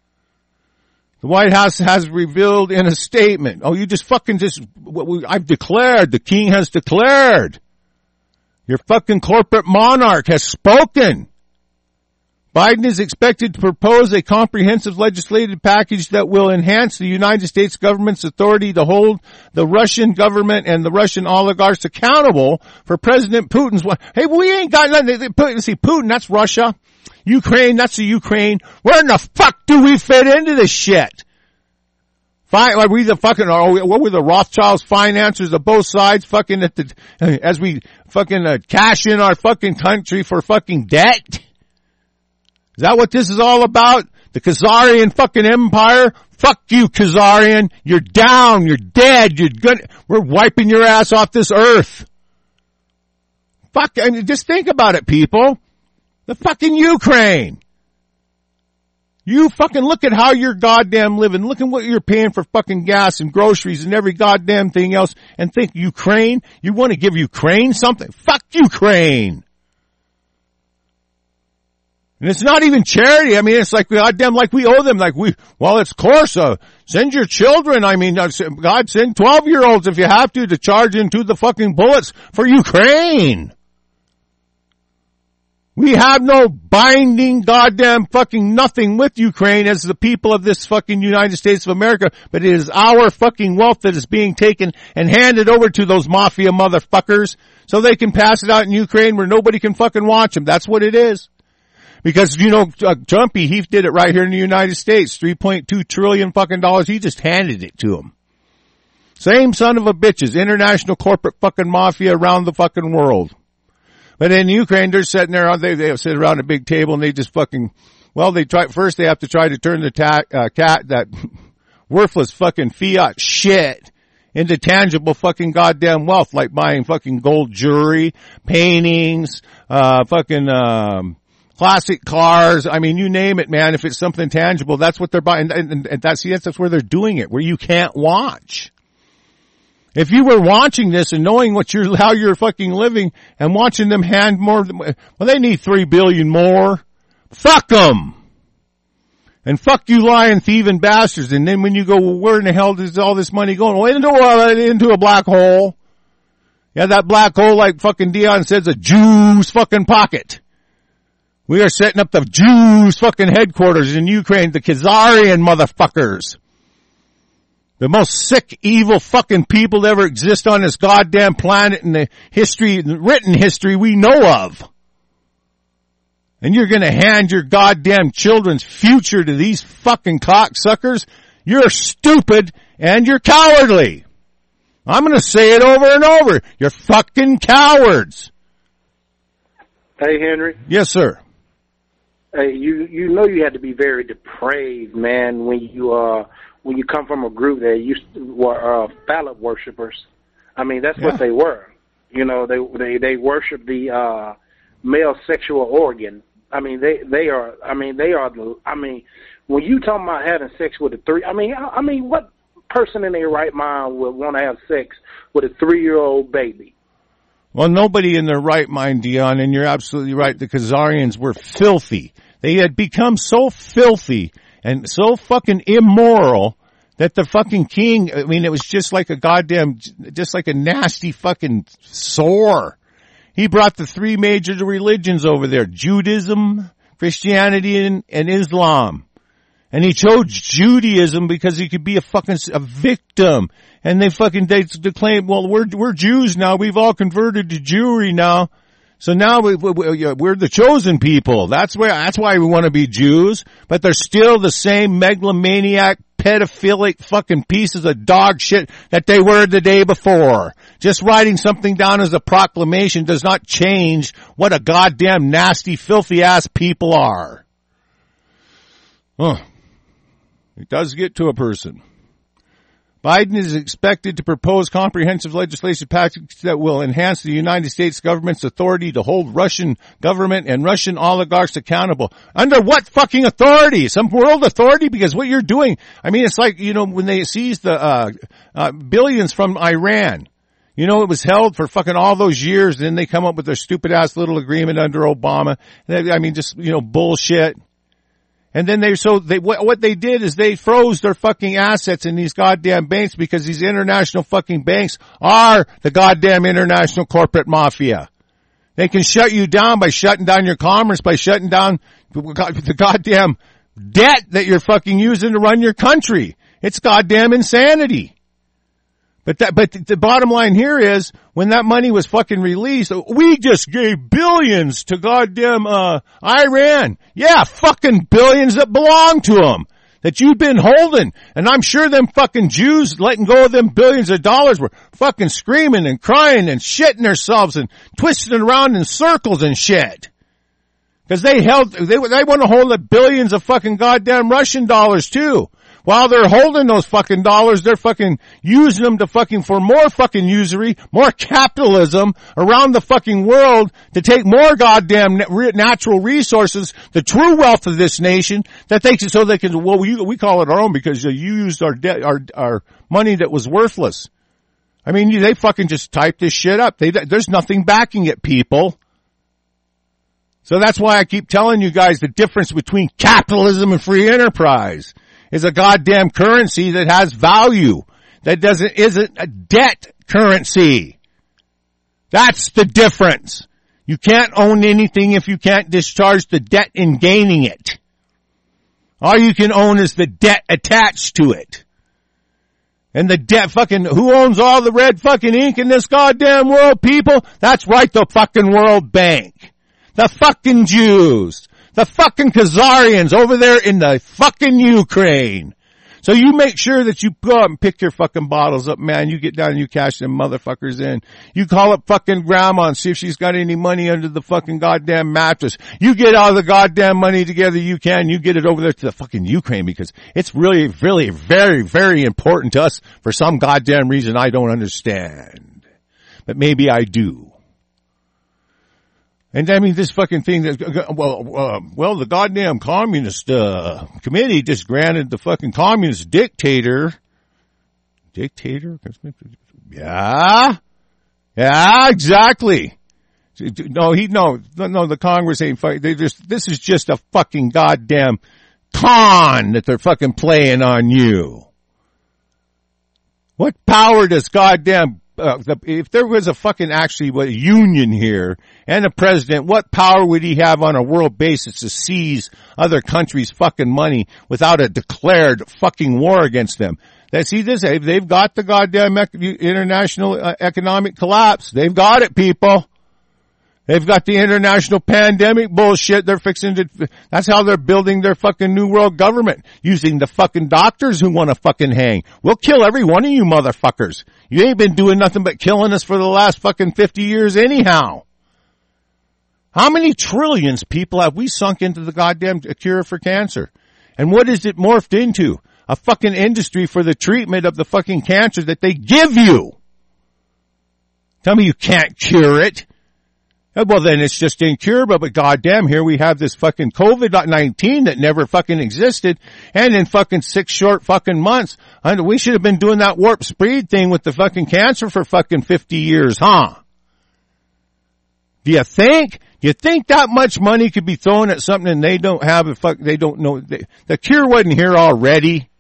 The White House has revealed in a statement. Oh, you just fucking I've declared. The king has declared. Your fucking corporate monarch has spoken. Biden is expected to propose a comprehensive legislative package that will enhance the United States government's authority to hold the Russian government and the Russian oligarchs accountable for President Putin's. Hey, we ain't got nothing. See, Putin, that's Russia. Ukraine, that's the Ukraine. Where in the fuck do we fit into this shit? Like we the fucking, what were the Rothschilds financiers of both sides fucking as we fucking cash in our fucking country for fucking debt? Is that what this is all about? The Khazarian fucking empire? Fuck you, Khazarian. You're down. You're dead. We're wiping your ass off this earth. Fuck, I mean, just think about it, people. The fucking Ukraine. You fucking look at how you're goddamn living. Look at what you're paying for fucking gas and groceries and every goddamn thing else, and think Ukraine, you want to give Ukraine something? Fuck Ukraine. And it's not even charity. I mean, it's like goddamn, like we owe them. Like it's course, send your children. I mean, God, send 12-year-olds if you have to charge into the fucking bullets for Ukraine. We have no binding goddamn fucking nothing with Ukraine as the people of this fucking United States of America, but it is our fucking wealth that is being taken and handed over to those mafia motherfuckers so they can pass it out in Ukraine where nobody can fucking watch them. That's what it is. Because, Trumpy, he did it right here in the United States. $3.2 trillion fucking dollars. He just handed it to him. Same son of a bitches. International corporate fucking mafia around the fucking world. But in Ukraine, they're sitting there, they sit around a big table and they just fucking, first they have to try to turn the that worthless fucking fiat shit into tangible fucking goddamn wealth, like buying fucking gold jewelry, paintings, classic cars. I mean, you name it, man. If it's something tangible, that's what they're buying. And that's where they're doing it, where you can't watch. If you were watching this and knowing how you're fucking living and watching them hand more, they need $3 billion more. Fuck them. And fuck you lying, thieving bastards. And then when you go, where in the hell does all this money go? Into a black hole. Yeah, that black hole, like fucking Dion says, a Jew's fucking pocket. We are setting up the Jews fucking headquarters in Ukraine, the Khazarian motherfuckers. The most sick, evil fucking people that ever exist on this goddamn planet in the written history we know of. And you're gonna hand your goddamn children's future to these fucking cocksuckers? You're stupid and you're cowardly. I'm gonna say it over and over. You're fucking cowards. Hey, Henry. Yes, sir. Hey, you know you had to be very depraved, man, when you come from a group that were phallus worshipers. I mean, that's what they were. They worship the male sexual organ. I mean, they are. When you talking about having sex with I mean, what person in their right mind would want to have sex with a 3-year-old baby? Well, nobody in their right mind, Dion, and you're absolutely right. The Khazarians were filthy. They had become so filthy and so fucking immoral that the fucking king, I mean, it was just like a nasty fucking sore. He brought the 3 major religions over there, Judaism, Christianity, and Islam. And he chose Judaism because he could be a victim. And they claim, well, we're Jews now. We've all converted to Jewry now. So now we're the chosen people. That's why we want to be Jews. But they're still the same megalomaniac, pedophilic fucking pieces of dog shit that they were the day before. Just writing something down as a proclamation does not change what a goddamn nasty, filthy ass people are. It does get to a person. Biden is expected to propose comprehensive legislation package that will enhance the United States government's authority to hold Russian government and Russian oligarchs accountable. Under what fucking authority? Some world authority? Because what you're doing, I mean, it's like, when they seized the billions from Iran. It was held for fucking all those years, and then they come up with their stupid ass little agreement under Obama. I mean, just, bullshit. And then what they did is they froze their fucking assets in these goddamn banks because these international fucking banks are the goddamn international corporate mafia. They can shut you down by shutting down your commerce, by shutting down the goddamn debt that you're fucking using to run your country. It's goddamn insanity. But the bottom line here is, when that money was fucking released, we just gave billions to goddamn, Iran. Yeah, fucking billions that belong to them, that you've been holding. And I'm sure them fucking Jews letting go of them billions of dollars were fucking screaming and crying and shitting themselves and twisting around in circles and shit. Cause they want to hold the billions of fucking goddamn Russian dollars too. while they're holding those fucking dollars, they're fucking using them to fucking for more fucking usury, more capitalism around the fucking world to take more goddamn natural resources, the true wealth of this nation, that they can, so they can, well, we call it our own because you used our debt, our money that was worthless. I mean, they fucking just type this shit up. There's nothing backing it, people. So that's why I keep telling you guys the difference between capitalism and free enterprise is a goddamn currency that has value, that isn't a debt currency. That's the difference. You can't own anything if you can't discharge the debt in gaining it. All you can own is the debt attached to it. And the debt fucking, who owns all the red fucking ink in this goddamn world, people? That's right, the fucking World Bank. The fucking Jews. The fucking Khazarians over there in the fucking Ukraine. So you make sure that you go out and pick your fucking bottles up, man. You get down and you cash them motherfuckers in. You call up fucking grandma and see if she's got any money under the fucking goddamn mattress. You get all the goddamn money together you can. You get it over there to the fucking Ukraine because it's really, really very, very important to us for some goddamn reason I don't understand. But maybe I do. And I mean, this fucking thing that, well, the goddamn communist, committee just granted the fucking communist dictator? Yeah, exactly. No, the Congress ain't fighting. This is just a fucking goddamn con that they're fucking playing on you. What power does goddamn if there was a fucking actually a union here and a president, what power would he have on a world basis to seize other countries' fucking money without a declared fucking war against them? See this? They've got the goddamn international economic collapse. They've got it, people. They've got the international pandemic bullshit. They're fixing to, that's how they're building their fucking new world government. Using the fucking doctors who want to fucking hang. We'll kill every one of you motherfuckers. You ain't been doing nothing but killing us for the last fucking 50 years anyhow. How many trillions, people, have we sunk into the goddamn cure for cancer? And what is it morphed into? A fucking industry for the treatment of the fucking cancer that they give you. Tell me you can't cure it. Well, then it's just incurable, but goddamn, here we have this fucking COVID-19 that never fucking existed, and in fucking 6 short fucking months, we should have been doing that warp speed thing with the fucking cancer for fucking 50 years, huh? Do you think that much money could be thrown at something and they don't have they don't know, the cure wasn't here already?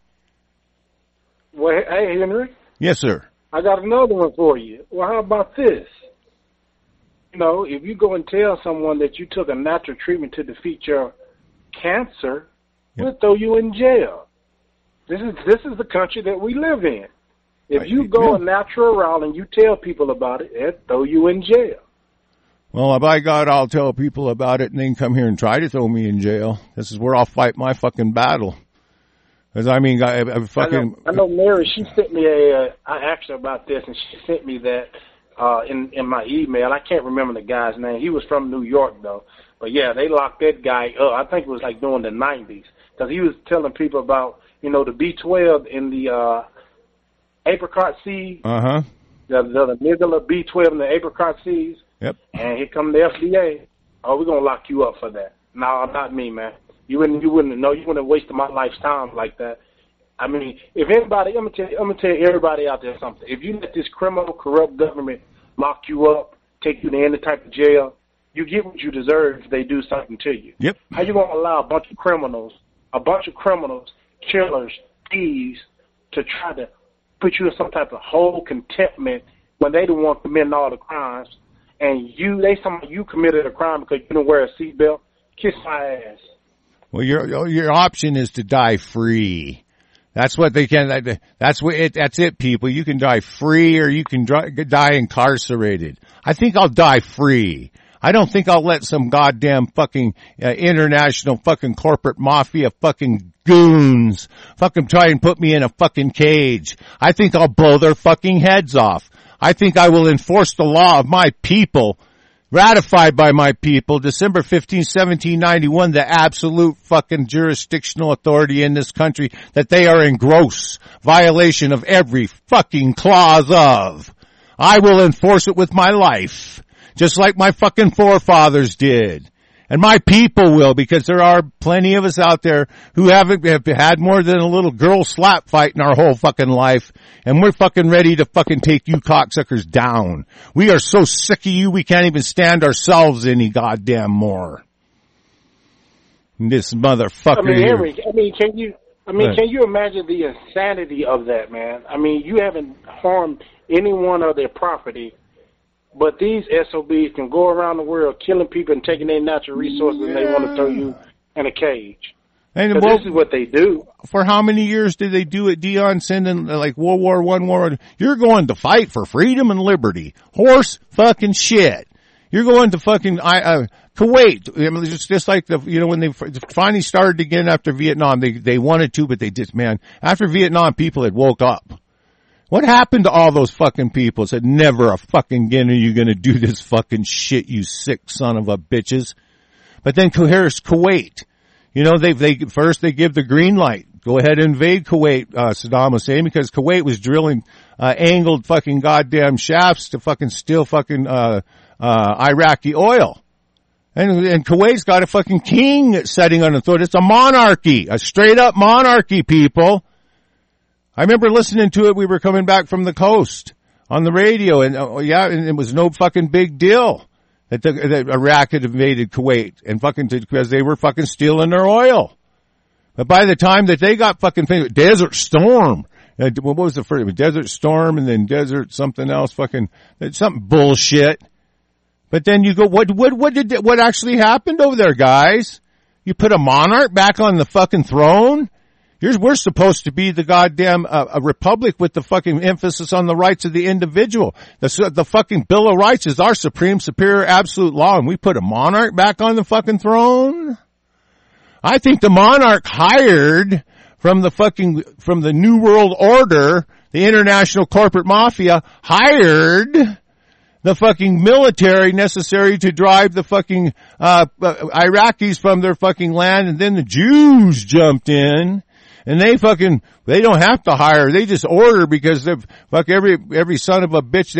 Well, hey, Henry. Yes, sir. I got another one for you. Well, how about this? You know, if you go and tell someone that you took a natural treatment to defeat your cancer, we'll throw you in jail. This is the country that we live in. If you go a natural route and you tell people about it, they'll throw you in jail. Well, by God, I'll tell people about it and then come here and try to throw me in jail. This is where I'll fight my fucking battle. Because, I mean, I know Mary, she sent me I asked her about this, and she sent me that in my email. I can't remember the guy's name. He was from New York, though. But, yeah, they locked that guy up. I think it was like during the 90s. Because he was telling people about, you know, the B12 in the apricot seed. Uh-huh. The nigger B12 in the apricot seeds. Yep. And here come the FDA. Oh, we're going to lock you up for that. No, not me, man. You wouldn't know. You wouldn't have wasted my life's time like that. I mean, if anybody, I'm gonna tell everybody out there something. If you let this criminal, corrupt government lock you up, take you to any type of jail, you get what you deserve if they do something to you. Yep. How you gonna allow a bunch of criminals, killers, thieves, to try to put you in some type of whole contentment when they the one committing all the crimes, and you committed a crime because you didn't wear a seatbelt? Kiss my ass. Well, your option is to die free. That's what they can. That's it, people. You can die free, or you can die incarcerated. I think I'll die free. I don't think I'll let some goddamn fucking international fucking corporate mafia fucking goons fucking try and put me in a fucking cage. I think I'll blow their fucking heads off. I think I will enforce the law of my people ratified by my people, December 15, 1791, the absolute fucking jurisdictional authority in this country that they are in gross violation of every fucking clause of. I will enforce it with my life, just like my fucking forefathers did. And my people will, because there are plenty of us out there who have had more than a little girl slap fight in our whole fucking life. And we're fucking ready to fucking take you cocksuckers down. We are so sick of you, we can't even stand ourselves any goddamn more. This motherfucker Henry, here. Can you imagine the insanity of that, man? I mean, you haven't harmed anyone or their property, but these SOBs can go around the world killing people and taking their natural resources, and they want to throw you in a cage. And this is what they do. For how many years did they do it, Dion, sending like World War I, War? You're going to fight for freedom and liberty. Horse fucking shit. You're going to fucking Kuwait. I mean, just like when they finally started again after Vietnam, they wanted to, but they just, man, after Vietnam, people had woke up. What happened to all those fucking people? Said, never a fucking again are you gonna do this fucking shit, you sick son of a bitches. But then here's Kuwait. They first give the green light. Go ahead and invade Kuwait, Saddam Hussein, because Kuwait was drilling, angled fucking goddamn shafts to fucking steal fucking, Iraqi oil. And Kuwait's got a fucking king sitting on the throne. It's a monarchy, a straight up monarchy, people. I remember listening to it. We were coming back from the coast on the radio, and and it was no fucking big deal that Iraq had invaded Kuwait and because they were fucking stealing their oil. But by the time that they got fucking Desert Storm, what was the first? Desert Storm, and then Desert something else, fucking something bullshit. But then you go, what actually happened over there, guys? You put a monarch back on the fucking throne? We're supposed to be the goddamn a republic with the fucking emphasis on the rights of the individual. The fucking Bill of Rights is our supreme, superior, absolute law, and we put a monarch back on the fucking throne? I think the monarch hired from the New World Order, the international corporate mafia, hired the fucking military necessary to drive the fucking Iraqis from their fucking land, and then the Jews jumped in. And they don't have to hire. They just order because every son of a bitch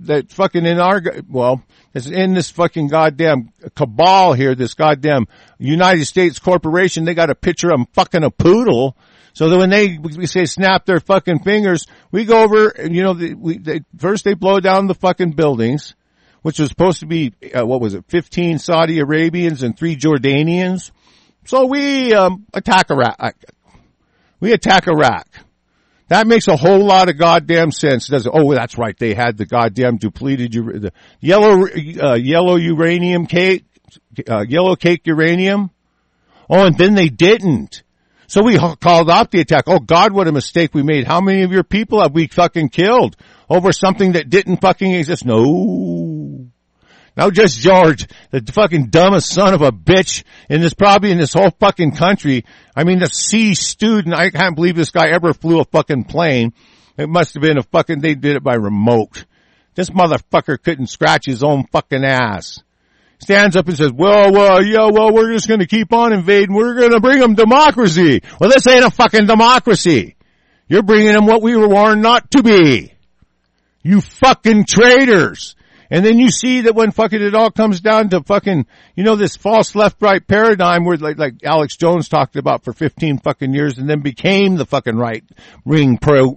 it's in this fucking goddamn cabal here, this goddamn United States corporation. They got a picture of them fucking a poodle. So that when we say snap their fucking fingers, we go over and, first they blow down the fucking buildings, which was supposed to be, 15 Saudi Arabians and 3 Jordanians. So we, attack Iraq. We attack Iraq. That makes a whole lot of goddamn sense, doesn't it? Oh, that's right. They had the goddamn depleted, the yellow uranium cake, yellow cake uranium. Oh, and then they didn't. So we called off the attack. Oh God, what a mistake we made. How many of your people have we fucking killed over something that didn't fucking exist? No. Now just George, the fucking dumbest son of a bitch in this whole fucking country. I mean, the C student, I can't believe this guy ever flew a fucking plane. It must have been they did it by remote. This motherfucker couldn't scratch his own fucking ass. Stands up and says, we're just gonna keep on invading. We're gonna bring them democracy. Well, this ain't a fucking democracy. You're bringing them what we were warned not to be. You fucking traitors. And then you see that when fucking it all comes down to fucking, this false left-right paradigm where like Alex Jones talked about for 15 fucking years and then became the fucking right-wing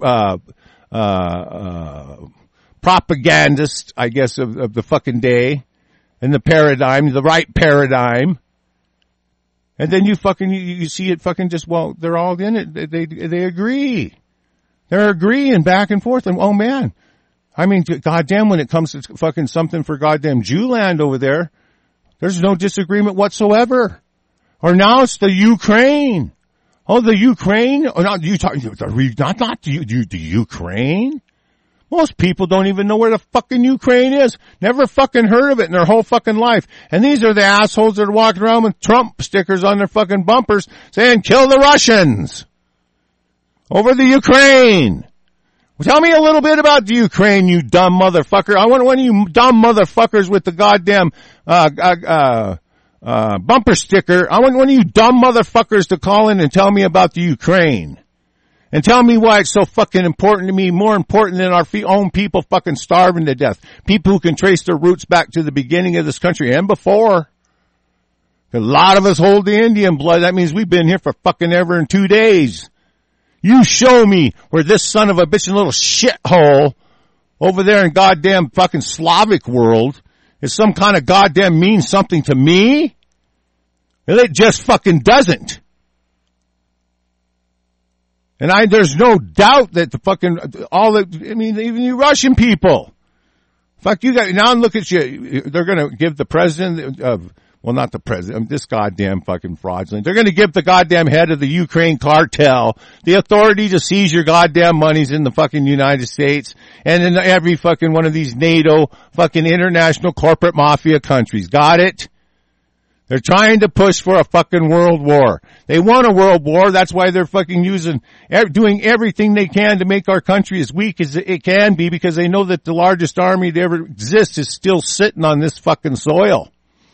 propagandist, I guess, of the fucking day and the paradigm, the right paradigm. And then you see it fucking just, they're all in it. They agree. They're agreeing back and forth. And oh man. I mean, goddamn, when it comes to fucking something for goddamn Jewland over there, there's no disagreement whatsoever. Or now it's the Ukraine. Oh, the Ukraine? Oh, not you talking, not the Ukraine? Most people don't even know where the fucking Ukraine is. Never fucking heard of it in their whole fucking life. And these are the assholes that are walking around with Trump stickers on their fucking bumpers saying, kill the Russians. Over the Ukraine. Tell me a little bit about the Ukraine, you dumb motherfucker. I want one of you dumb motherfuckers with the goddamn, bumper sticker. I want one of you dumb motherfuckers to call in and tell me about the Ukraine. And tell me why it's so fucking important to me, more important than our own people fucking starving to death. People who can trace their roots back to the beginning of this country and before. A lot of us hold the Indian blood. That means we've been here for fucking ever in 2 days. You show me where this son of a bitch and little shithole over there in goddamn fucking Slavic world is some kind of goddamn means something to me. And it just fucking doesn't. And there's no doubt that even you Russian people. Fuck you guys. Now look at you. They're gonna give the president not the president, this goddamn fucking fraudulent. They're gonna give the goddamn head of the Ukraine cartel the authority to seize your goddamn monies in the fucking United States and in every fucking one of these NATO fucking international corporate mafia countries. Got it? They're trying to push for a fucking world war. They want a world war. That's why they're fucking doing everything they can to make our country as weak as it can be, because they know that the largest army that ever exists is still sitting on this fucking soil.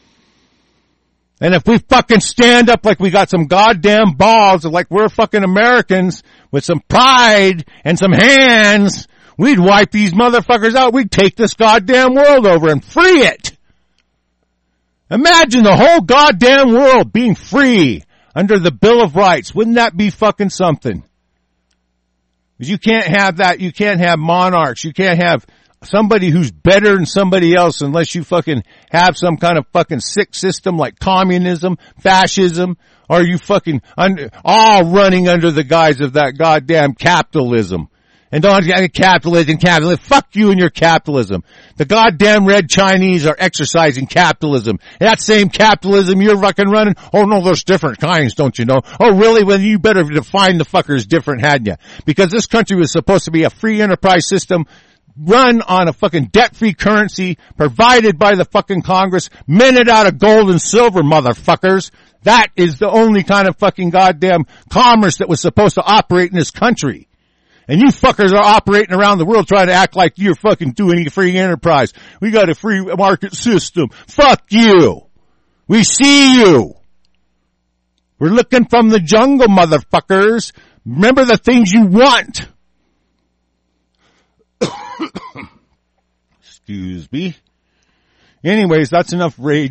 And if we fucking stand up like we got some goddamn balls, like we're fucking Americans with some pride and some hands, we'd wipe these motherfuckers out. We'd take this goddamn world over and free it. Imagine the whole goddamn world being free under the Bill of Rights. Wouldn't that be fucking something? Because you can't have that. You can't have monarchs. You can't have somebody who's better than somebody else unless you fucking have some kind of fucking sick system like communism, fascism, or you fucking all running under the guise of that goddamn capitalism. And don't capitalism. Fuck you and your capitalism. The goddamn red Chinese are exercising capitalism. And that same capitalism you're fucking running. Oh no, there's different kinds, don't you know? Oh really? Well, you better define the fuckers different, hadn't you? Because this country was supposed to be a free enterprise system run on a fucking debt-free currency provided by the fucking Congress, minted out of gold and silver, motherfuckers. That is the only kind of fucking goddamn commerce that was supposed to operate in this country. And you fuckers are operating around the world trying to act like you're fucking doing a free enterprise. We got a free market system. Fuck you. We see you. We're looking from the jungle, motherfuckers. Remember the things you want. Excuse me. Anyways, that's enough rage.